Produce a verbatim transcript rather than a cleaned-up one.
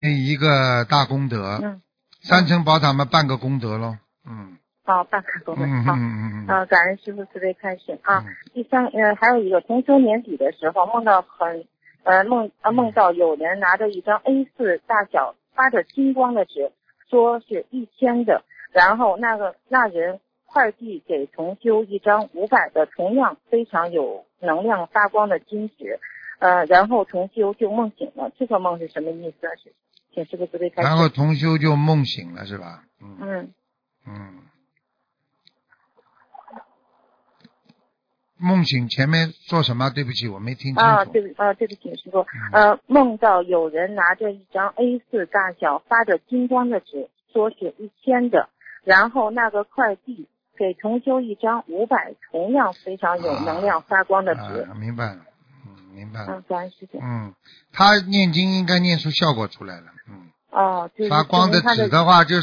一个大功德， 嗯， 三层宝塔嘛，半个功德咯。嗯。 好，半个功德。 嗯好， 嗯嗯呃，感恩师傅慈悲开示啊。 嗯第三，呃，还有一个，同修年底的时候梦到很，呃梦呃梦到有人拿着一张 A 四 大小发着金光的纸，说是一千的，然后那个那人快递给同修一张五百的，同样非常有能量发光的金纸，呃，然后同修就梦醒了。这个梦是什么意思？是，请师傅慈悲开示。 然后同修就梦醒了是吧？嗯嗯嗯。梦醒前面说什么？对不起，我没听清楚。 啊，对不啊，对不起，师傅，呃，梦到有人拿着一张 A 四 大小发着金光的纸，说是一千的，然后那个快递给同修一张五百，同样非常有能量发光的纸。 啊啊、明白了，嗯，明白了。 嗯，感恩师傅。 嗯，他念经应该念出效果出来了，嗯。 哦，就是发光的他纸的话，就是